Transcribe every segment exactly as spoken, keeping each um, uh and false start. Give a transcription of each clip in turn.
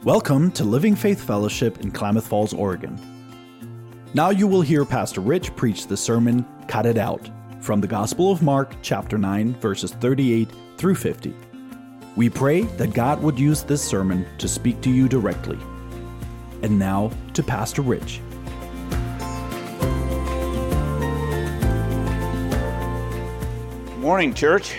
Welcome to Living Faith Fellowship in Klamath Falls, Oregon. Now you will hear Pastor Rich preach the sermon, Cut It Out, from the Gospel of Mark, chapter nine, verses thirty-eight through fifty. We pray that God would use this sermon to speak to you directly. And now to Pastor Rich. Morning, church.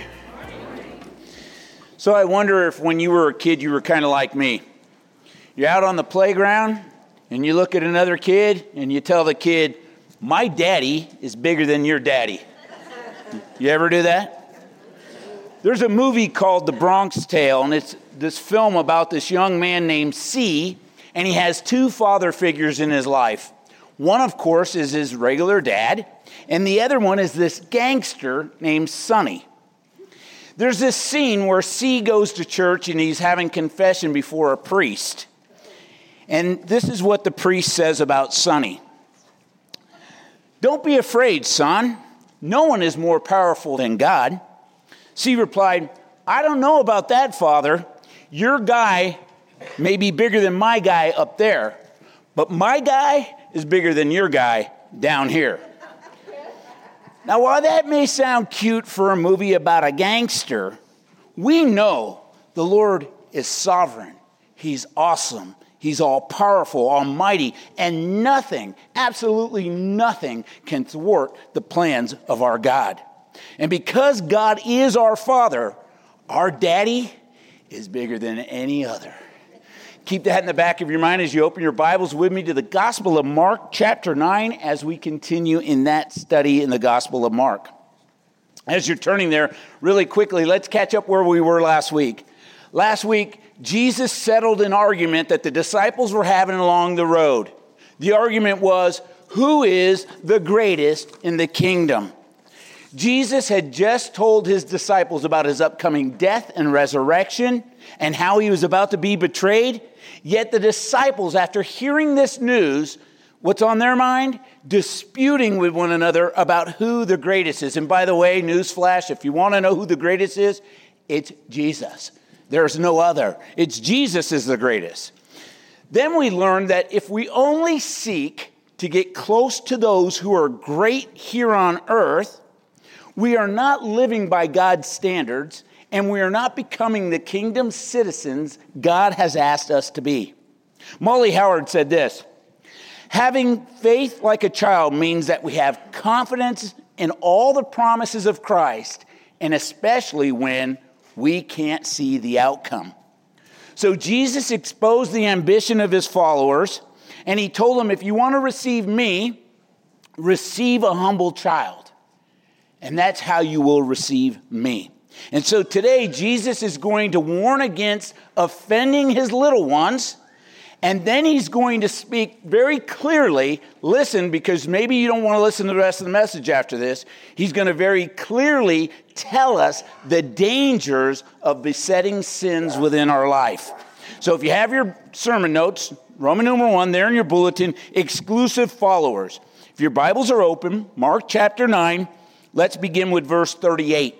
So I wonder if when you were a kid, you were kind of like me. You're out on the playground, and you look at another kid, and you tell the kid, my daddy is bigger than your daddy. You ever do that? There's a movie called The Bronx Tale, and it's this film about this young man named C, and he has two father figures in his life. One, of course, is his regular dad, and the other one is this gangster named Sonny. There's this scene where C goes to church, and he's having confession before a priest. And this is what the priest says about Sonny. Don't be afraid, son. No one is more powerful than God. C replied, I don't know about that, Father. Your guy may be bigger than my guy up there, but my guy is bigger than your guy down here. Now, while that may sound cute for a movie about a gangster, we know the Lord is sovereign. He's awesome. He's all-powerful, almighty, and nothing, absolutely nothing can thwart the plans of our God. And because God is our Father, our Daddy is bigger than any other. Keep that in the back of your mind as you open your Bibles with me to the Gospel of Mark, chapter nine, as we continue in that study in the Gospel of Mark. As you're turning there, really quickly, let's catch up where we were last week. Last week, Jesus settled an argument that the disciples were having along the road. The argument was, who is the greatest in the kingdom? Jesus had just told his disciples about his upcoming death and resurrection and how he was about to be betrayed. Yet the disciples, after hearing this news, what's on their mind? Disputing with one another about who the greatest is. And by the way, newsflash, if you want to know who the greatest is, it's Jesus. There's no other. It's Jesus is the greatest. Then we learned that if we only seek to get close to those who are great here on earth, we are not living by God's standards, and we are not becoming the kingdom citizens God has asked us to be. Molly Howard said this, having faith like a child means that we have confidence in all the promises of Christ, and especially when we can't see the outcome. So Jesus exposed the ambition of his followers, and he told them, if you want to receive me, receive a humble child. And that's how you will receive me. And so today, Jesus is going to warn against offending his little ones. And then he's going to speak very clearly. Listen, because maybe you don't want to listen to the rest of the message after this. He's going to very clearly tell us the dangers of besetting sins within our life. So if you have your sermon notes, Roman numeral one, there in your bulletin, exclusive followers. If your Bibles are open, Mark chapter nine, let's begin with verse thirty-eight.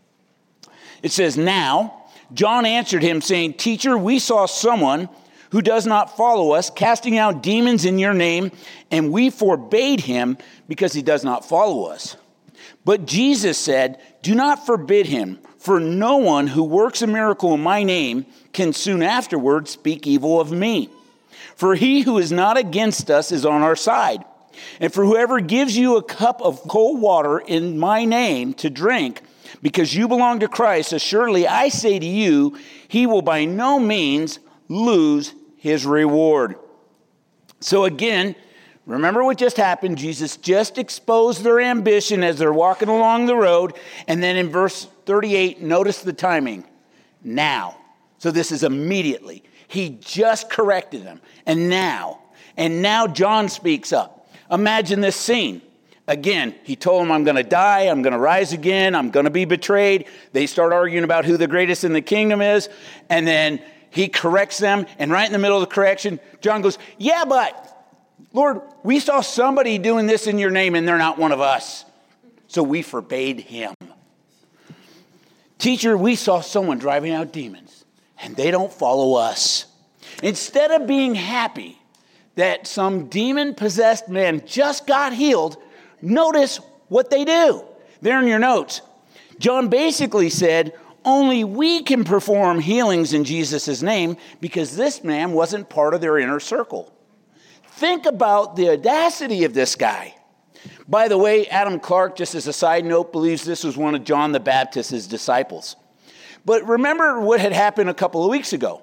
It says, now, John answered him, saying, Teacher, we saw someone who does not follow us, casting out demons in your name, and we forbade him because he does not follow us. But Jesus said, do not forbid him, for no one who works a miracle in my name can soon afterward speak evil of me. For he who is not against us is on our side. And for whoever gives you a cup of cold water in my name to drink, because you belong to Christ, assuredly I say to you, he will by no means lose his reward. So again, remember what just happened. Jesus just exposed their ambition as they're walking along the road. And then in verse thirty-eight, notice the timing. Now. So this is immediately. He just corrected them. And now. And now John speaks up. Imagine this scene. Again, he told them, I'm going to die, I'm going to rise again, I'm going to be betrayed. They start arguing about who the greatest in the kingdom is, and then he corrects them, and right in the middle of the correction, John goes, yeah, but, Lord, we saw somebody doing this in your name, and they're not one of us, so we forbade him. Teacher, we saw someone driving out demons, and they don't follow us. Instead of being happy that some demon-possessed man just got healed, notice what they do. There in your notes. John basically said, only we can perform healings in Jesus' name because this man wasn't part of their inner circle. Think about the audacity of this guy. By the way, Adam Clark, just as a side note, believes this was one of John the Baptist's disciples. But remember what had happened a couple of weeks ago.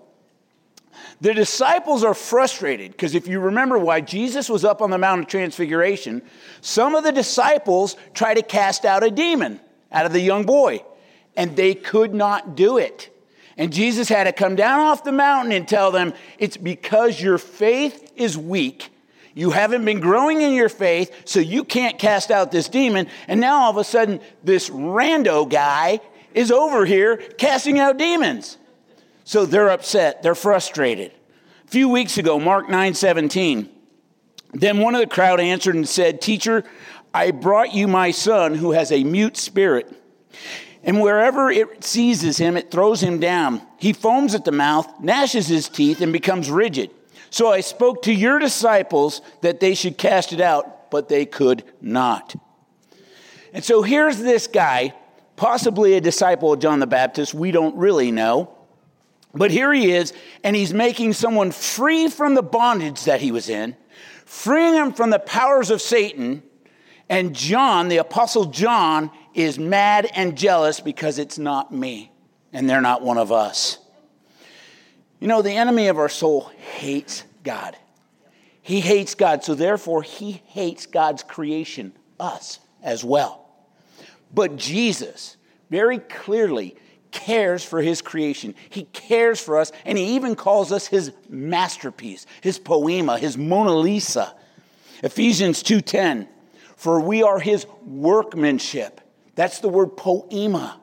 The disciples are frustrated because if you remember why Jesus was up on the Mount of Transfiguration, some of the disciples tried to cast out a demon out of the young boy, and they could not do it. And Jesus had to come down off the mountain and tell them, it's because your faith is weak. You haven't been growing in your faith, so you can't cast out this demon. And now all of a sudden, this rando guy is over here casting out demons. So they're upset. They're frustrated. A few weeks ago, Mark nine seventeen, then one of the crowd answered and said, Teacher, I brought you my son who has a mute spirit. And wherever it seizes him, it throws him down. He foams at the mouth, gnashes his teeth, and becomes rigid. So I spoke to your disciples that they should cast it out, but they could not. And so here's this guy, possibly a disciple of John the Baptist. We don't really know. But here he is, and he's making someone free from the bondage that he was in, freeing him from the powers of Satan. And John, the Apostle John, is mad and jealous because it's not me, and they're not one of us. You know, the enemy of our soul hates God. He hates God, so therefore he hates God's creation, us as well. But Jesus very clearly cares for his creation. He cares for us, and he even calls us his masterpiece, his poema, his Mona Lisa. Ephesians two ten, for we are his workmanship. That's the word poema.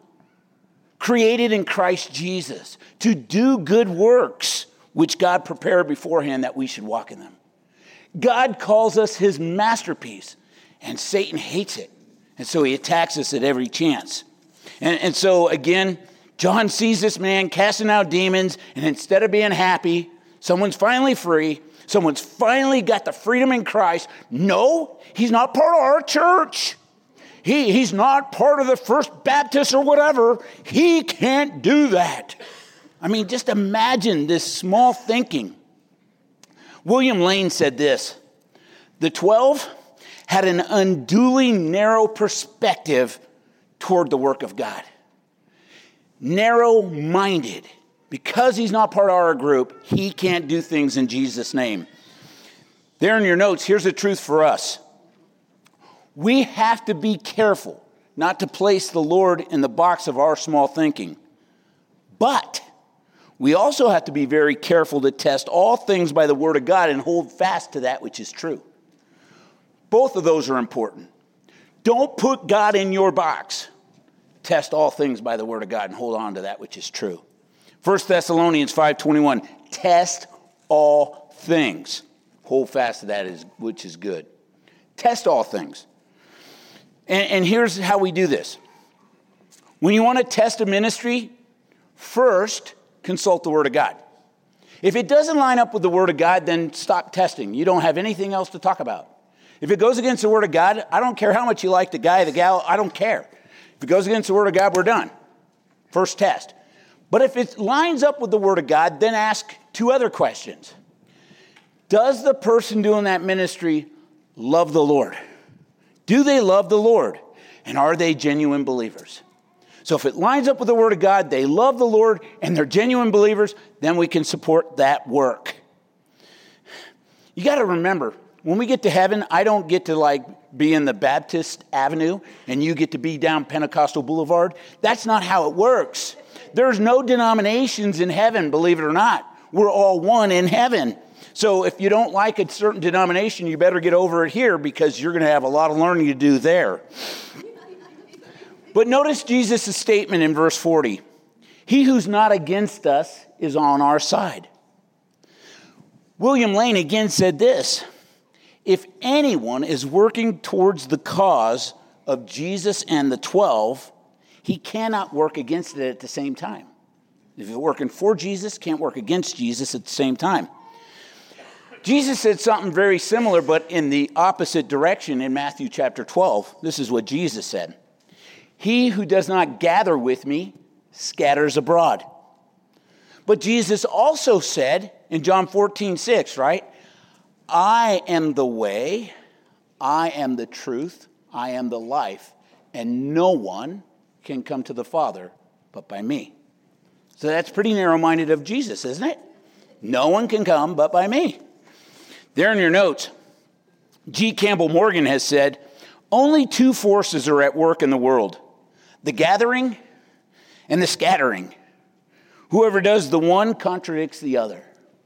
Created in Christ Jesus to do good works, which God prepared beforehand that we should walk in them. God calls us his masterpiece, and Satan hates it. And so he attacks us at every chance. And, and so again, John sees this man casting out demons, and instead of being happy, someone's finally free, someone's finally got the freedom in Christ. No, he's not part of our church. He, he's not part of the First Baptist or whatever. He can't do that. I mean, just imagine this small thinking. William Lane said this, the twelve had an unduly narrow perspective toward the work of God. Narrow-minded. Because he's not part of our group, he can't do things in Jesus' name. There in your notes, here's the truth for us. We have to be careful not to place the Lord in the box of our small thinking. But we also have to be very careful to test all things by the word of God and hold fast to that which is true. Both of those are important. Don't put God in your box. Test all things by the word of God and hold on to that which is true. First Thessalonians five twenty-one, test all things. Hold fast to that is, which is good. Test all things. And, and here's how we do this. When you want to test a ministry, first consult the Word of God. If it doesn't line up with the Word of God, then stop testing. You don't have anything else to talk about. If it goes against the Word of God, I don't care how much you like the guy, the gal, I don't care. If it goes against the Word of God, we're done. First test. But if it lines up with the Word of God, then ask two other questions. Does the person doing that ministry love the Lord? Do they love the Lord? And are they genuine believers? So if it lines up with the Word of God, they love the Lord, and they're genuine believers, then we can support that work. You got to remember, when we get to heaven, I don't get to like be in the Baptist Avenue, and you get to be down Pentecostal Boulevard. That's not how it works. There's no denominations in heaven, believe it or not. We're all one in heaven. So if you don't like a certain denomination, you better get over it here because you're going to have a lot of learning to do there. But notice Jesus' statement in verse forty. He who's not against us is on our side. William Lane again said this. If anyone is working towards the cause of Jesus and the twelve, he cannot work against it at the same time. If you're working for Jesus, can't work against Jesus at the same time. Jesus said something very similar, but in the opposite direction in Matthew chapter twelve. This is what Jesus said. He who does not gather with me scatters abroad. But Jesus also said in John fourteen six, right? I am the way, I am the truth, I am the life, and no one can come to the Father but by me. So that's pretty narrow-minded of Jesus, isn't it? No one can come but by me. There in your notes, G. Campbell Morgan has said, only two forces are at work in the world, the gathering and the scattering. Whoever does the one contradicts the other.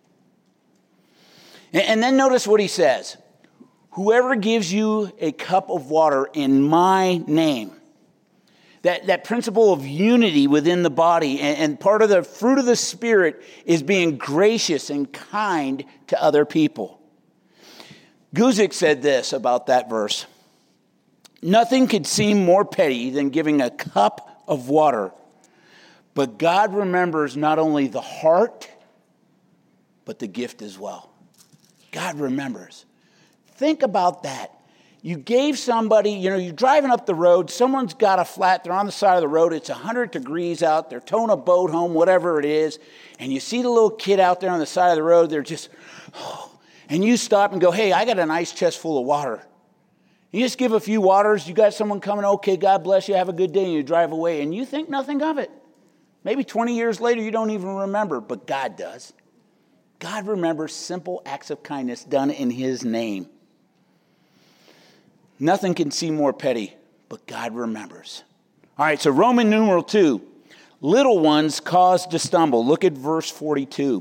And then notice what he says. Whoever gives you a cup of water in my name, that, that principle of unity within the body, and, and part of the fruit of the Spirit is being gracious and kind to other people. Guzik said this about that verse. Nothing could seem more petty than giving a cup of water. But God remembers not only the heart, but the gift as well. God remembers. Think about that. You gave somebody, you know, you're driving up the road, someone's got a flat, they're on the side of the road, it's one hundred degrees out, they're towing a boat home, whatever it is, and you see the little kid out there on the side of the road, they're just, oh, and you stop and go, hey, I got an ice chest full of water. You just give a few waters, you got someone coming, okay, God bless you, have a good day, and you drive away, and you think nothing of it. Maybe twenty years later, you don't even remember, but God does. God remembers simple acts of kindness done in his name. Nothing can seem more petty, but God remembers. All right, so Roman numeral two, little ones caused to stumble. Look at verse forty-two.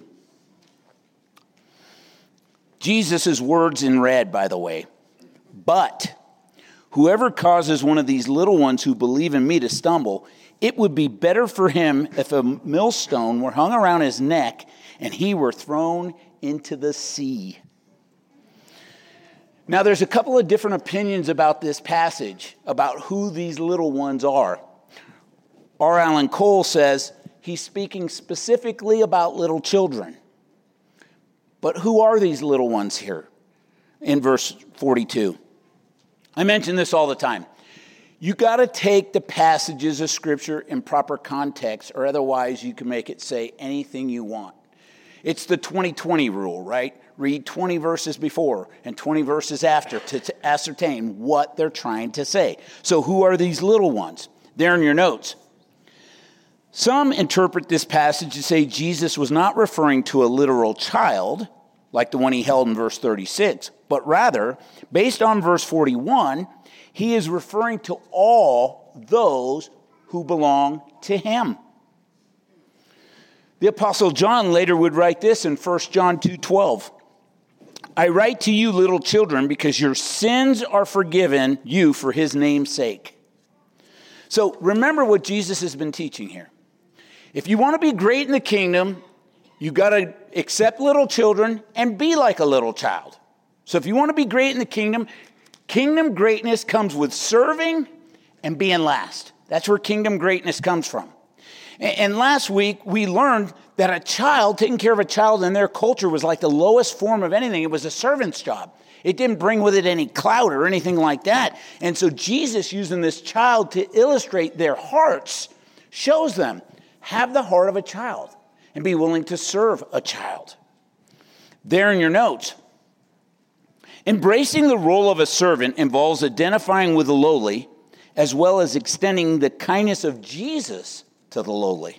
Jesus' words in red, by the way. But whoever causes one of these little ones who believe in me to stumble, it would be better for him if a millstone were hung around his neck and he were thrown into the sea. Now, there's a couple of different opinions about this passage, about who these little ones are. R. Alan Cole says he's speaking specifically about little children. But who are these little ones here in verse forty-two? I mention this all the time. You got to take the passages of Scripture in proper context, or otherwise you can make it say anything you want. It's the twenty twenty rule, right? Read twenty verses before and twenty verses after to, to ascertain what they're trying to say. So who are these little ones? There in your notes. Some interpret this passage to say Jesus was not referring to a literal child, like the one he held in verse thirty-six, but rather, based on verse forty-one, he is referring to all those who belong to him. The Apostle John later would write this in First John two twelve. I write to you, little children, because your sins are forgiven you for his name's sake. So remember what Jesus has been teaching here. If you want to be great in the kingdom, you got to accept little children and be like a little child. So if you want to be great in the kingdom, kingdom greatness comes with serving and being last. That's where kingdom greatness comes from. And last week, we learned that a child, taking care of a child in their culture was like the lowest form of anything. It was a servant's job. It didn't bring with it any clout or anything like that. And so Jesus, using this child to illustrate their hearts, shows them, have the heart of a child and be willing to serve a child. There in your notes. Embracing the role of a servant involves identifying with the lowly, as well as extending the kindness of Jesus to the lowly.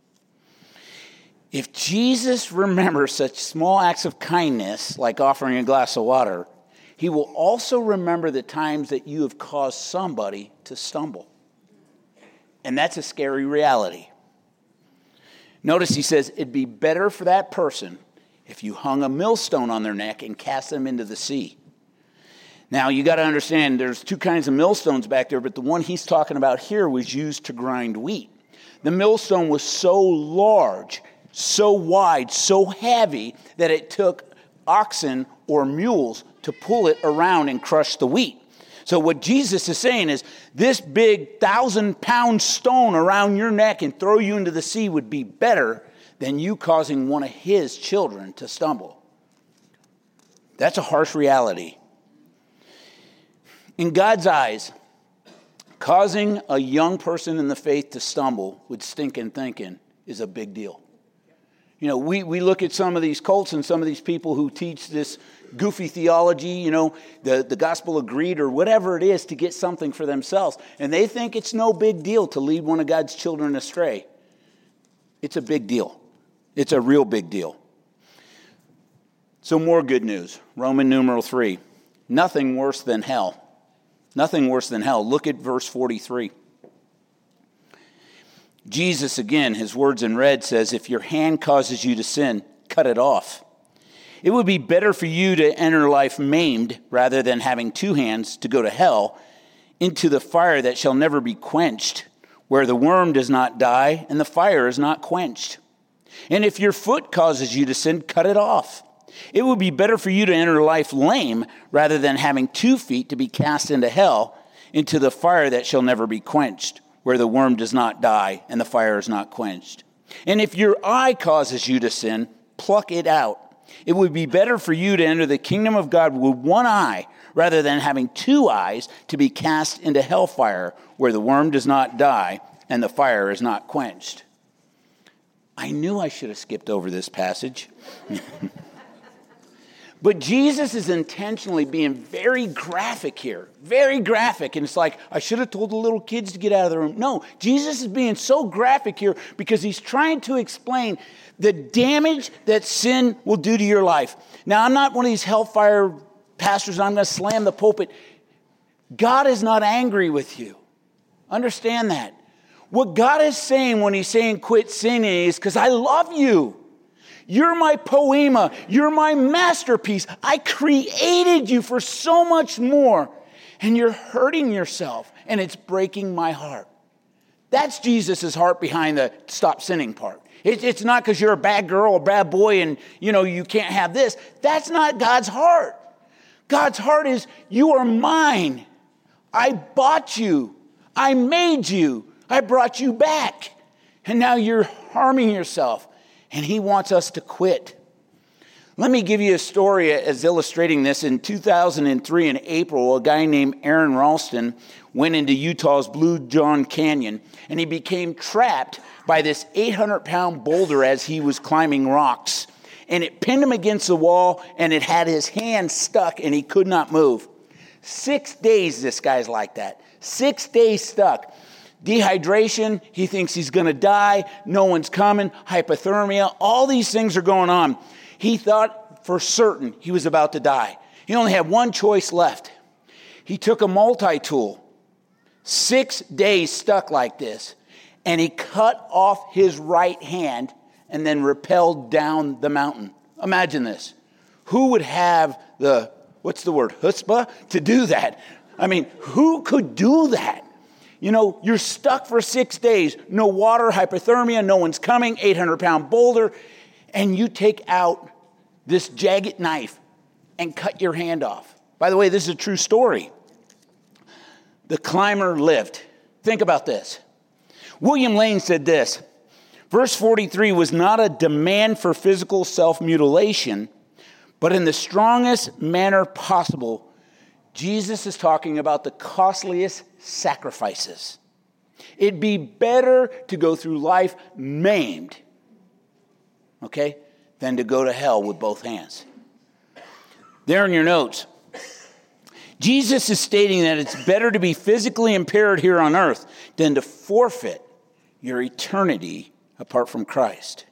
If Jesus remembers such small acts of kindness, like offering a glass of water, he will also remember the times that you have caused somebody to stumble. And that's a scary reality. Notice he says it'd be better for that person if you hung a millstone on their neck and cast them into the sea. Now, you got to understand there's two kinds of millstones back there, but the one he's talking about here was used to grind wheat. The millstone was so large, so wide, so heavy that it took oxen or mules to pull it around and crush the wheat. So what Jesus is saying is this big thousand pound stone around your neck and throw you into the sea would be better than you causing one of his children to stumble. That's a harsh reality. In God's eyes, causing a young person in the faith to stumble with stinking thinking is a big deal. You know, we, we look at some of these cults and some of these people who teach this goofy theology, you know, the, the gospel of greed or whatever it is to get something for themselves. And they think it's no big deal to lead one of God's children astray. It's a big deal. It's a real big deal. So more good news. Roman numeral three. Nothing worse than hell. Nothing worse than hell. Look at verse forty-three. Jesus, again, his words in red says, if your hand causes you to sin, cut it off. It would be better for you to enter life maimed rather than having two hands to go to hell, into the fire that shall never be quenched, where the worm does not die and the fire is not quenched. And if your foot causes you to sin, cut it off. It would be better for you to enter life lame rather than having two feet to be cast into hell, into the fire that shall never be quenched, where the worm does not die and the fire is not quenched. And if your eye causes you to sin, pluck it out. It would be better for you to enter the kingdom of God with one eye rather than having two eyes to be cast into hellfire, where the worm does not die and the fire is not quenched. I knew I should have skipped over this passage. But Jesus is intentionally being very graphic here. Very graphic. And it's like, I should have told the little kids to get out of the room. No, Jesus is being so graphic here because he's trying to explain the damage that sin will do to your life. Now, I'm not one of these hellfire pastors, and I'm going to slam the pulpit. God is not angry with you. Understand that. What God is saying when he's saying quit sinning is because I love you. You're my poema. You're my masterpiece. I created you for so much more. And you're hurting yourself. And it's breaking my heart. That's Jesus' heart behind the stop sinning part. It, it's not because you're a bad girl or bad boy and, you know, you can't have this. That's not God's heart. God's heart is, you are mine. I bought you. I made you. I brought you back. And now you're harming yourself. And he wants us to quit. Let me give you a story as illustrating this. In two thousand three, in April, a guy named Aaron Ralston went into Utah's Blue John Canyon, and he became trapped by this eight hundred pound boulder as he was climbing rocks. And it pinned him against the wall, and it had his hand stuck, and he could not move. Six days this guy's like that. Six days stuck. Dehydration, he thinks he's going to die. No one's coming. Hypothermia, all these things are going on. He thought for certain he was about to die. He only had one choice left. He took a multi-tool, six days stuck like this, and he cut off his right hand and then rappelled down the mountain. Imagine this. Who would have the, what's the word, chutzpah, to do that? I mean, who could do that? You know, you're stuck for six days, no water, hypothermia, no one's coming, eight hundred pound boulder, and you take out this jagged knife and cut your hand off. By the way, this is a true story. The climber lived. Think about this. William Lane said this, verse forty-three was not a demand for physical self-mutilation, but in the strongest manner possible, Jesus is talking about the costliest sacrifices. It'd be better to go through life maimed, okay, than to go to hell with both hands. There in your notes, Jesus is stating that it's better to be physically impaired here on earth than to forfeit your eternity apart from Christ.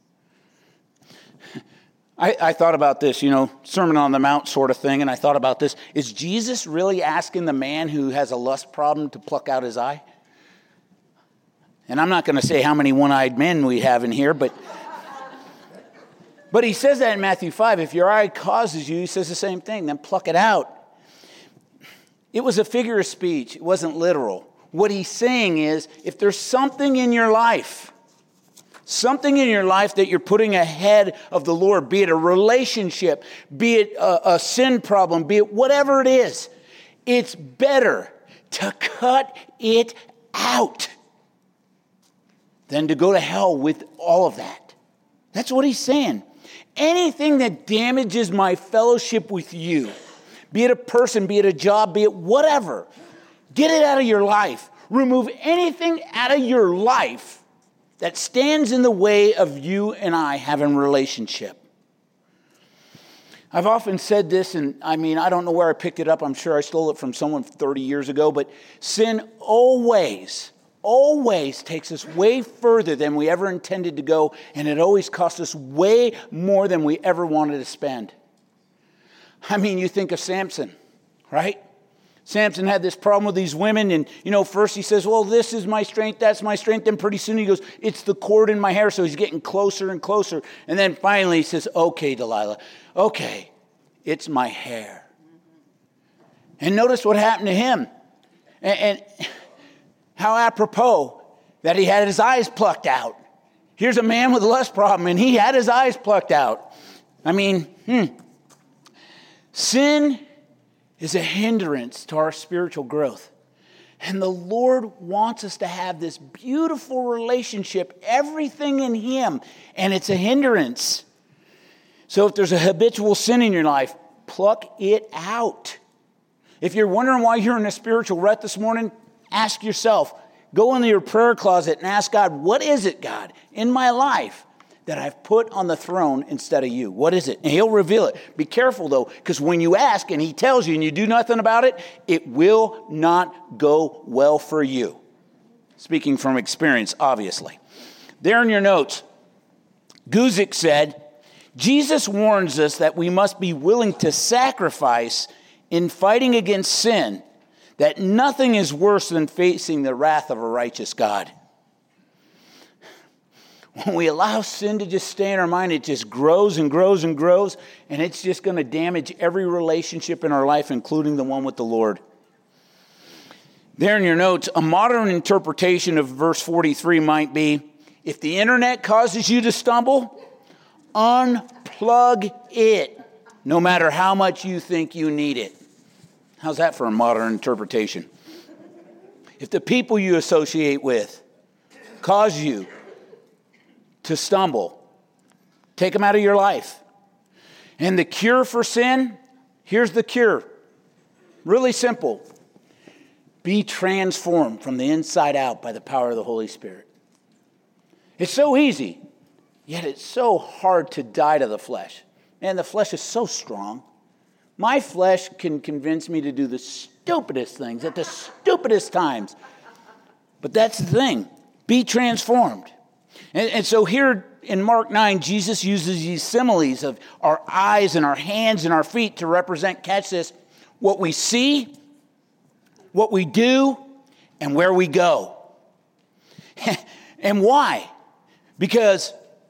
I, I thought about this, you know, Sermon on the Mount sort of thing, and I thought about this. Is Jesus really asking the man who has a lust problem to pluck out his eye? And I'm not going to say how many one-eyed men we have in here, but but he says that in Matthew five. If your eye causes you, he says the same thing, then pluck it out. It was a figure of speech. It wasn't literal. What he's saying is, if there's something in your life, something in your life that you're putting ahead of the Lord, be it a relationship, be it a, a sin problem, be it whatever it is, It's better to cut it out than to go to hell with all of that. That's what he's saying. Anything that damages my fellowship with you, be it a person, be it a job, be it whatever, get it out of your life. Remove anything out of your life that stands in the way of you and I having a relationship. I've often said this, and I mean, I don't know where I picked it up. I'm sure I stole it from someone thirty years ago, but sin always, always takes us way further than we ever intended to go, and it always costs us way more than we ever wanted to spend. I mean, you think of Samson, right? Samson had this problem with these women, and, you know, first he says, well, this is my strength, that's my strength. Then pretty soon he goes, it's the cord in my hair, so he's getting closer and closer. And then finally he says, okay, Delilah, okay, it's my hair. And notice what happened to him. And, and how apropos that he had his eyes plucked out. Here's a man with a lust problem, and he had his eyes plucked out. I mean, hmm. Sin is a hindrance to our spiritual growth. And the Lord wants us to have this beautiful relationship, everything in him, and it's a hindrance. So if there's a habitual sin in your life, pluck it out. If you're wondering why you're in a spiritual rut this morning, ask yourself, go into your prayer closet and ask God, what is it, God, in my life that I've put on the throne instead of you? What is it? And he'll reveal it. Be careful, though, because when you ask and he tells you and you do nothing about it, it will not go well for you. Speaking from experience, obviously. There in your notes, Guzik said, Jesus warns us that we must be willing to sacrifice in fighting against sin, that nothing is worse than facing the wrath of a righteous God. When we allow sin to just stay in our mind, it just grows and grows and grows, and it's just going to damage every relationship in our life, including the one with the Lord. There in your notes, a modern interpretation of verse forty-three might be, if the internet causes you to stumble, unplug it, no matter how much you think you need it. How's that for a modern interpretation? If the people you associate with cause you to stumble, take them out of your life. And the cure for sin, here's the cure. Really simple. Be transformed from the inside out by the power of the Holy Spirit. It's so easy, yet it's so hard to die to the flesh. Man, the flesh is so strong. My flesh can convince me to do the stupidest things at the stupidest times. But that's the thing. Be transformed. And, and so here in Mark nine, Jesus uses these similes of our eyes and our hands and our feet to represent, catch this, what we see, what we do, and where we go. And why? Because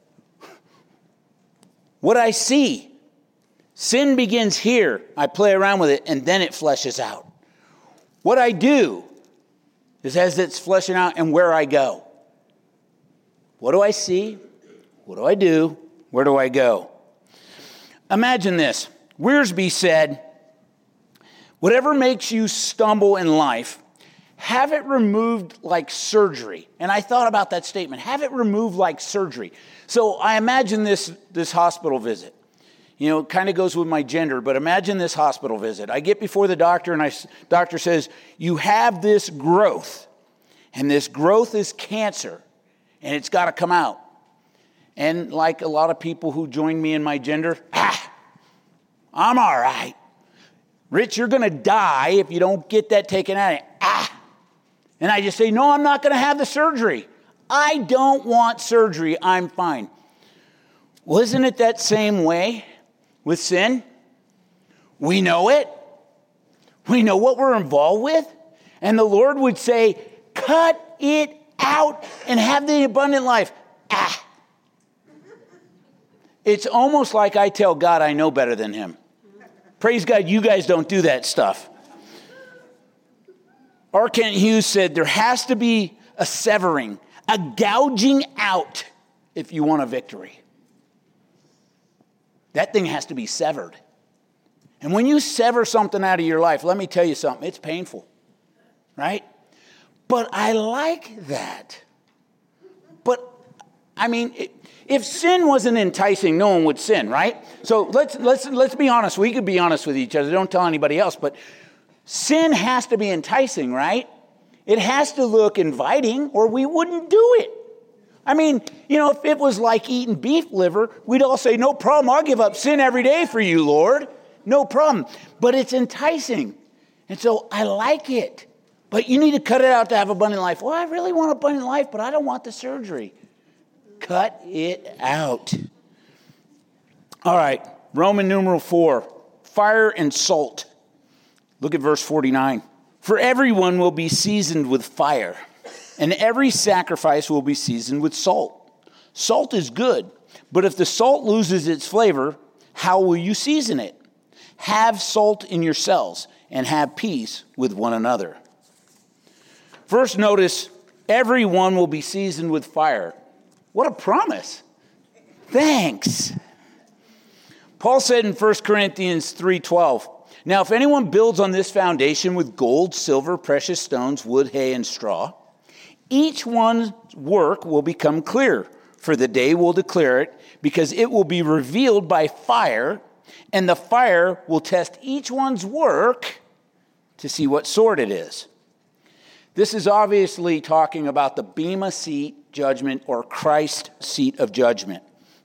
what I see, sin begins here. I play around with it, and then it fleshes out. What I do is as it's fleshing out and where I go. What do I see? What do I do? Where do I go? Imagine this. Wiersbe said, whatever makes you stumble in life, have it removed like surgery. And I thought about that statement. Have it removed like surgery. So I imagine this, this hospital visit. You know, it kind of goes with my gender, but imagine this hospital visit. I get before the doctor, and the doctor says, you have this growth, and this growth is cancer, and it's got to come out. And like a lot of people who join me in my gender, ah, I'm all right. Rich, you're going to die if you don't get that taken out. Ah. And I just say, no, I'm not going to have the surgery. I don't want surgery. I'm fine. Well, isn't it that same way with sin? We know it. We know what we're involved with. And the Lord would say, cut it out and have the abundant life. Ah. It's almost like I tell God I know better than him. Praise God, you guys don't do that stuff. R. Kent Hughes said there has to be a severing, a gouging out if you want a victory. That thing has to be severed. And when you sever something out of your life, let me tell you something, it's painful, right? But I like that. But, I mean, if sin wasn't enticing, no one would sin, right? So let's let's let's be honest. We could be honest with each other. Don't tell anybody else. But sin has to be enticing, right? It has to look inviting, or we wouldn't do it. I mean, you know, if it was like eating beef liver, we'd all say, no problem. I'll give up sin every day for you, Lord. No problem. But it's enticing. And so I like it. But you need to cut it out to have abundant life. Well, I really want abundant life, but I don't want the surgery. Cut it out. All right, Roman numeral four, fire and salt. Look at verse forty-nine. For everyone will be seasoned with fire, and every sacrifice will be seasoned with salt. Salt is good, but if the salt loses its flavor, how will you season it? Have salt in yourselves, and have peace with one another. First, notice, everyone will be seasoned with fire. What a promise. Thanks. Paul said in First Corinthians three twelve, now if anyone builds on this foundation with gold, silver, precious stones, wood, hay, and straw, each one's work will become clear, for the day will declare it, because it will be revealed by fire, and the fire will test each one's work to see what sort it is. This is obviously talking about the Bema seat judgment, or Christ seat of judgment.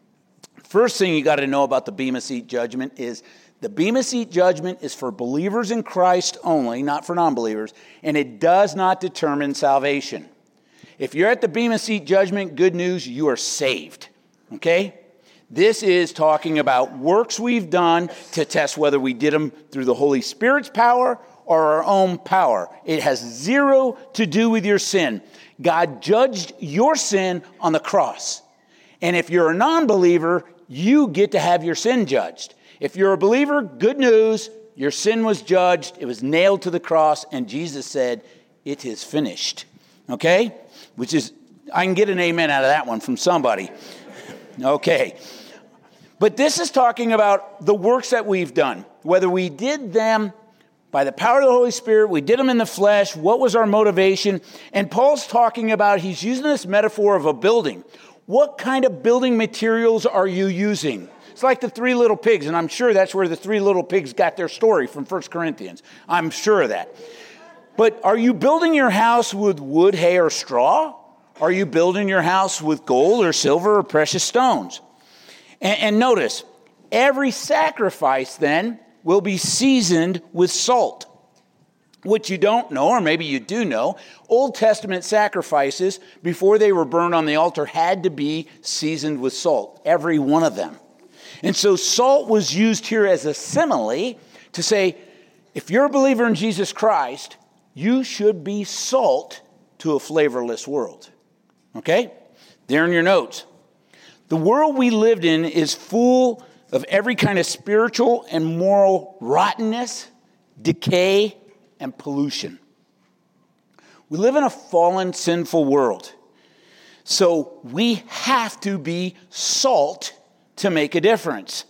First thing you got to know about the Bema seat judgment is the Bema seat judgment is for believers in Christ only, not for non-believers, and it does not determine salvation. If you're at the Bema seat judgment, good news, you are saved. Okay? This is talking about works we've done to test whether we did them through the Holy Spirit's power or our own power. It has zero to do with your sin. God judged your sin on the cross. And if you're a non-believer, you get to have your sin judged. If you're a believer, good news, your sin was judged, it was nailed to the cross, and Jesus said, it is finished. Okay? Which is, I can get an amen out of that one from somebody. Okay. But this is talking about the works that we've done. Whether we did them by the power of the Holy Spirit, we did them in the flesh, what was our motivation? And Paul's talking about, he's using this metaphor of a building. What kind of building materials are you using? It's like the three little pigs, and I'm sure that's where the three little pigs got their story from First Corinthians. I'm sure of that. But are you building your house with wood, hay, or straw? Are you building your house with gold or silver or precious stones? And, and notice, every sacrifice then will be seasoned with salt. What you don't know, or maybe you do know, Old Testament sacrifices, before they were burned on the altar, had to be seasoned with salt, every one of them. And so salt was used here as a simile to say, if you're a believer in Jesus Christ, you should be salt to a flavorless world. Okay? There in your notes. The world we lived in is full of every kind of spiritual and moral rottenness, decay, and pollution. We live in a fallen, sinful world. So we have to be salt to make a difference.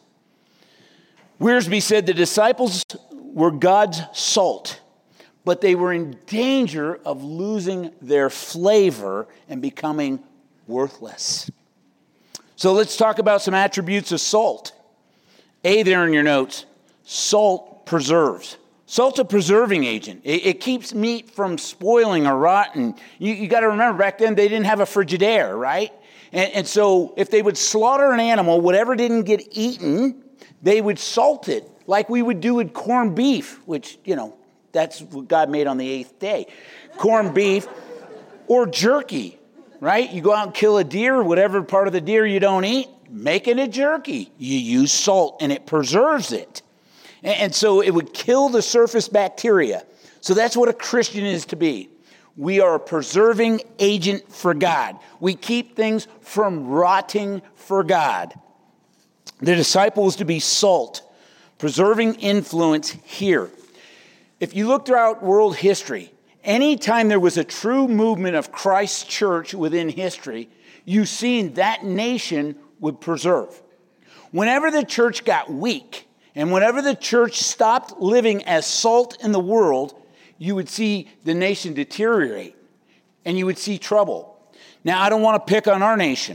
Wiersbe said the disciples were God's salt, but they were in danger of losing their flavor and becoming worthless. So let's talk about some attributes of salt. A there in your notes, salt preserves. Salt's a preserving agent. It, it keeps meat from spoiling or rotting. You, you got to remember, back then they didn't have a Frigidaire, right? And, and so if they would slaughter an animal, whatever didn't get eaten, they would salt it, like we would do with corned beef, which, you know, that's what God made on the eighth day. Corned beef or jerky, right? You go out and kill a deer, whatever part of the deer you don't eat, make it a jerky. You use salt and it preserves it. And, and so it would kill the surface bacteria. So that's what a Christian is to be. We are a preserving agent for God. We keep things from rotting for God. The disciples to be salt, preserving influence here. If you look throughout world history, anytime there was a true movement of Christ's church within history, you've seen that nation would preserve. Whenever the church got weak And whenever the church stopped living as salt in the world, you would see the nation deteriorate and you would see trouble. Now, I don't want to pick on our nation,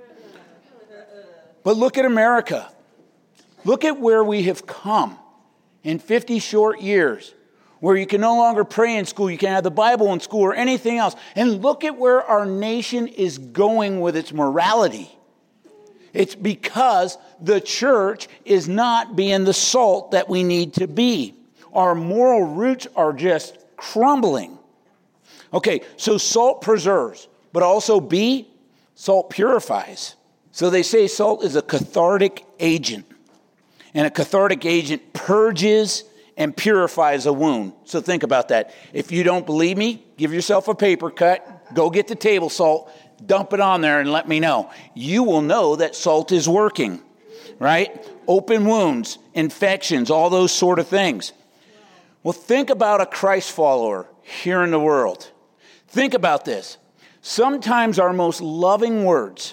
but look at America. Look at where we have come in fifty short years, where you can no longer pray in school, you can't have the Bible in school or anything else. And look at where our nation is going with its morality. It's because the church is not being the salt that we need to be. Our moral roots are just crumbling. Okay, so salt preserves, but also B, salt purifies. So they say salt is a cathartic agent. And a cathartic agent purges and purifies a wound. So think about that. If you don't believe me, give yourself a paper cut, go get the table salt, dump it on there and let me know. You will know that salt is working, right? Open wounds, infections, all those sort of things. Well, think about a Christ follower here in the world. Think about this. Sometimes our most loving words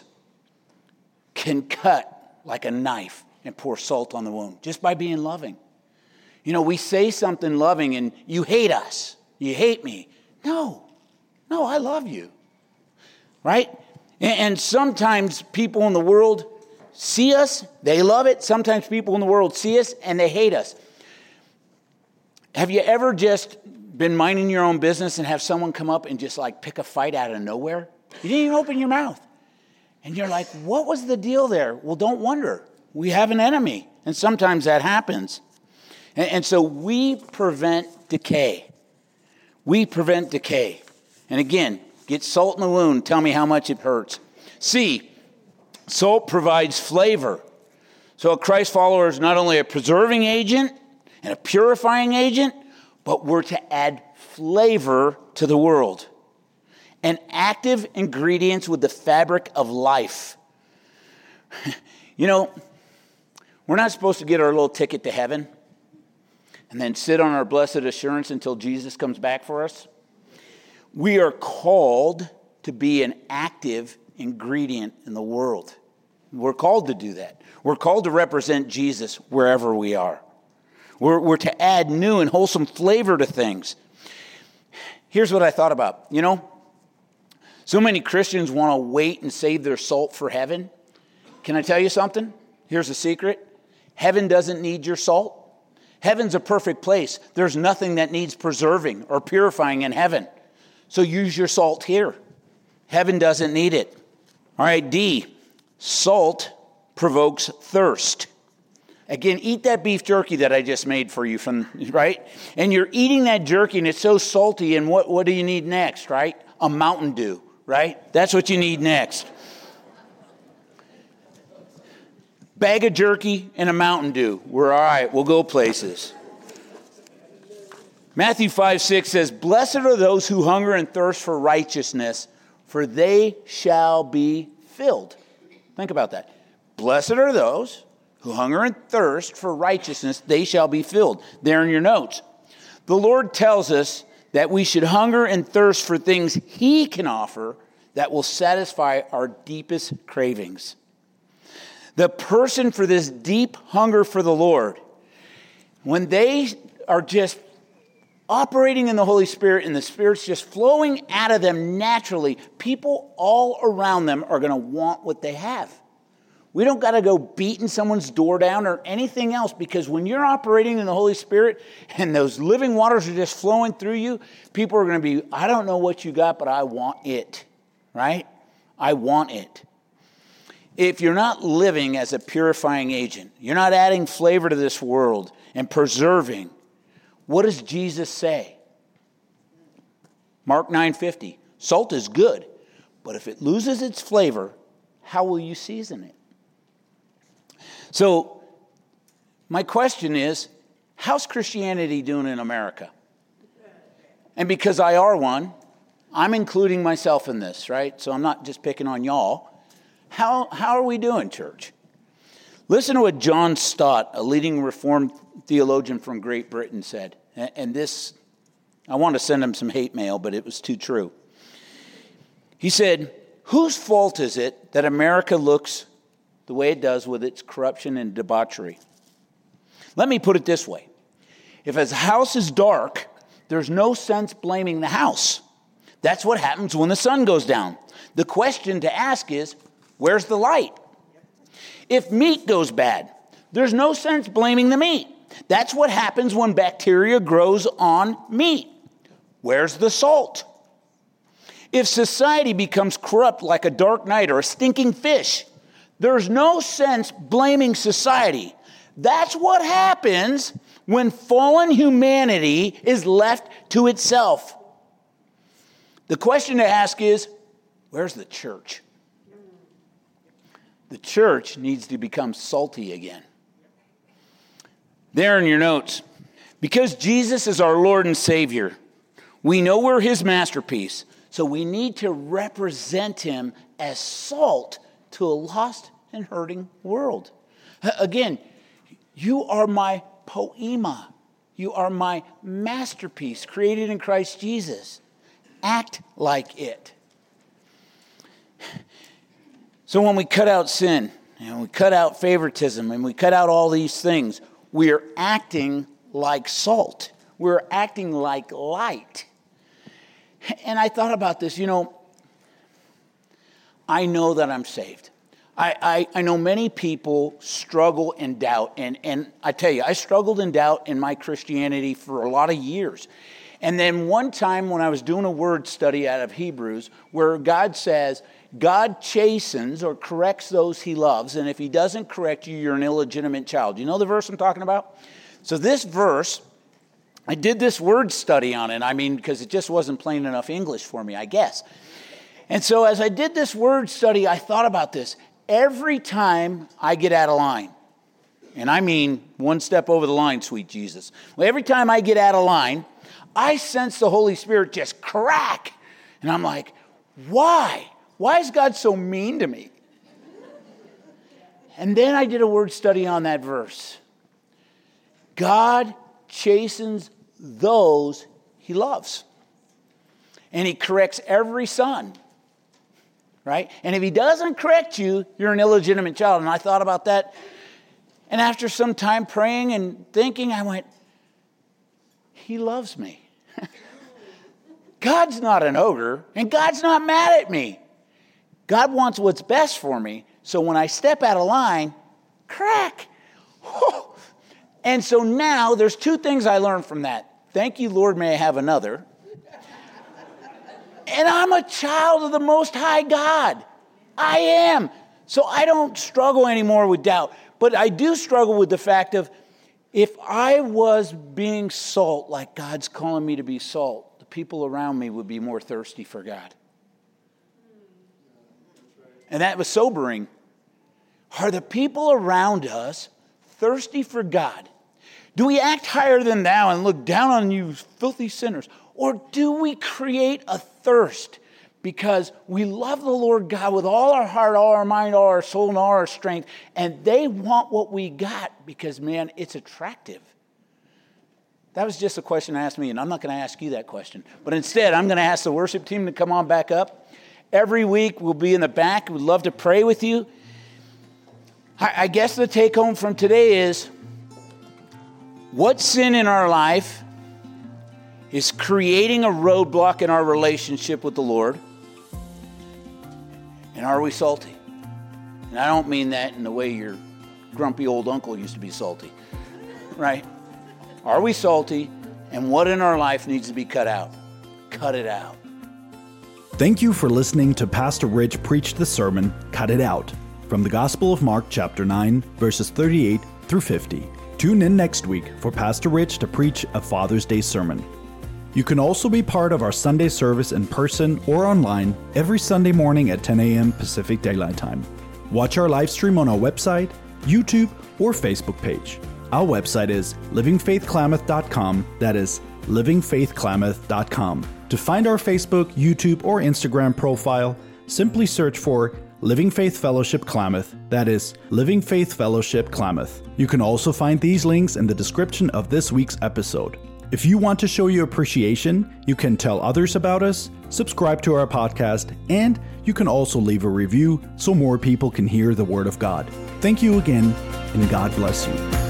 can cut like a knife and pour salt on the wound just by being loving. You know, we say something loving and you hate us. You hate me. No, no, I love you. Right? And sometimes people in the world see us, they love it. Sometimes people in the world see us and they hate us. Have you ever just been minding your own business and have someone come up and just like pick a fight out of nowhere? You didn't even open your mouth. And you're like, what was the deal there? Well, don't wonder. We have an enemy. And sometimes that happens. And, and so we prevent decay. We prevent decay. And again, get salt in the wound. Tell me how much it hurts. C, salt provides flavor. So a Christ follower is not only a preserving agent and a purifying agent, but we're to add flavor to the world. An active ingredient with the fabric of life. You know, we're not supposed to get our little ticket to heaven and then sit on our blessed assurance until Jesus comes back for us. We are called to be an active ingredient in the world. We're called to do that. We're called to represent Jesus wherever we are. We're, we're to add new and wholesome flavor to things. Here's what I thought about. You know, so many Christians want to wait and save their salt for heaven. Can I tell you something? Here's a secret. Heaven doesn't need your salt. Heaven's a perfect place. There's nothing that needs preserving or purifying in heaven. So use your salt here. Heaven doesn't need it. All right, D, salt provokes thirst. Again, eat that beef jerky that I just made for you from, right? And you're eating that jerky and it's so salty, and what, what do you need next, right? A Mountain Dew, right? That's what you need next. Bag of jerky and a Mountain Dew. We're all right. We'll go places. Matthew five six says, "Blessed are those who hunger and thirst for righteousness, for they shall be filled." Think about that. Blessed are those who hunger and thirst for righteousness, they shall be filled. There in your notes. The Lord tells us that we should hunger and thirst for things He can offer that will satisfy our deepest cravings. The person for this deep hunger for the Lord, when they are just operating in the Holy Spirit and the Spirit's just flowing out of them naturally, people all around them are going to want what they have. We don't got to go beating someone's door down or anything else, because when you're operating in the Holy Spirit and those living waters are just flowing through you, people are going to be, I don't know what you got, but I want it, right? I want it. If you're not living as a purifying agent, you're not adding flavor to this world and preserving, what does Jesus say? Mark nine fifty, salt is good, but if it loses its flavor, how will you season it? So, my question is, how's Christianity doing in America? And because I are one, I'm including myself in this, right? So I'm not just picking on y'all. How, how are we doing, church? Listen to what John Stott, a leading Reformed theologian from Great Britain, said. And this, I want to send him some hate mail, but it was too true. He said, whose fault is it that America looks the way it does with its corruption and debauchery? Let me put it this way. If a house is dark, there's no sense blaming the house. That's what happens when the sun goes down. The question to ask is, where's the light? If meat goes bad, there's no sense blaming the meat. That's what happens when bacteria grows on meat. Where's the salt? If society becomes corrupt like a dark night or a stinking fish, there's no sense blaming society. That's what happens when fallen humanity is left to itself. The question to ask is, where's the church? The church needs to become salty again. There in your notes, because Jesus is our Lord and Savior, we know we're his masterpiece, so we need to represent him as salt to a lost and hurting world. Again, you are my poema. You are my masterpiece created in Christ Jesus. Act like it. So when we cut out sin, and we cut out favoritism, and we cut out all these things, we are acting like salt. We're acting like light. And I thought about this, you know, I know that I'm saved. I, I, I know many people struggle and doubt. And, and I tell you, I struggled and doubt in my Christianity for a lot of years. And then one time when I was doing a word study out of Hebrews, where God says, God chastens or corrects those he loves. And if he doesn't correct you, you're an illegitimate child. You know the verse I'm talking about? So this verse, I did this word study on it. I mean, because it just wasn't plain enough English for me, I guess. And so as I did this word study, I thought about this. Every time I get out of line, and I mean one step over the line, sweet Jesus. Well, every time I get out of line, I sense the Holy Spirit just crack. And I'm like, why? Why is God so mean to me? And then I did a word study on that verse. God chastens those he loves. And he corrects every son. Right? And if he doesn't correct you, you're an illegitimate child. And I thought about that. And after some time praying and thinking, I went, he loves me. God's not an ogre, and God's not mad at me. God wants what's best for me. So when I step out of line, crack. And so now there's two things I learned from that. Thank you, Lord, may I have another. And I'm a child of the Most High God. I am. So I don't struggle anymore with doubt. But I do struggle with the fact of, if I was being salt like God's calling me to be salt, the people around me would be more thirsty for God. And that was sobering. Are the people around us thirsty for God? Do we act higher than thou and look down on you filthy sinners? Or do we create a thirst because we love the Lord God with all our heart, all our mind, all our soul, and all our strength, and they want what we got because, man, it's attractive? That was just a question I asked me, and I'm not going to ask you that question. But instead, I'm going to ask the worship team to come on back up. Every week, we'll be in the back. We'd love to pray with you. I, I guess the take home from today is, what sin in our life is creating a roadblock in our relationship with the Lord? And are we salty? And I don't mean that in the way your grumpy old uncle used to be salty, right? Are we salty? And what in our life needs to be cut out? Cut it out. Thank you for listening to Pastor Rich preach the sermon, Cut It Out, from the Gospel of Mark chapter nine, verses thirty-eight through fifty. Tune in next week for Pastor Rich to preach a Father's Day sermon. You can also be part of our Sunday service in person or online every Sunday morning at ten a.m. Pacific Daylight Time. Watch our live stream on our website, YouTube, or Facebook page. Our website is living faith klamath dot com. That is living faith klamath dot com. To find our Facebook, YouTube, or Instagram profile, simply search for Living Faith Fellowship Klamath. That is Living Faith Fellowship Klamath. You can also find these links in the description of this week's episode. If you want to show your appreciation, you can tell others about us, subscribe to our podcast, and you can also leave a review so more people can hear the Word of God. Thank you again, and God bless you.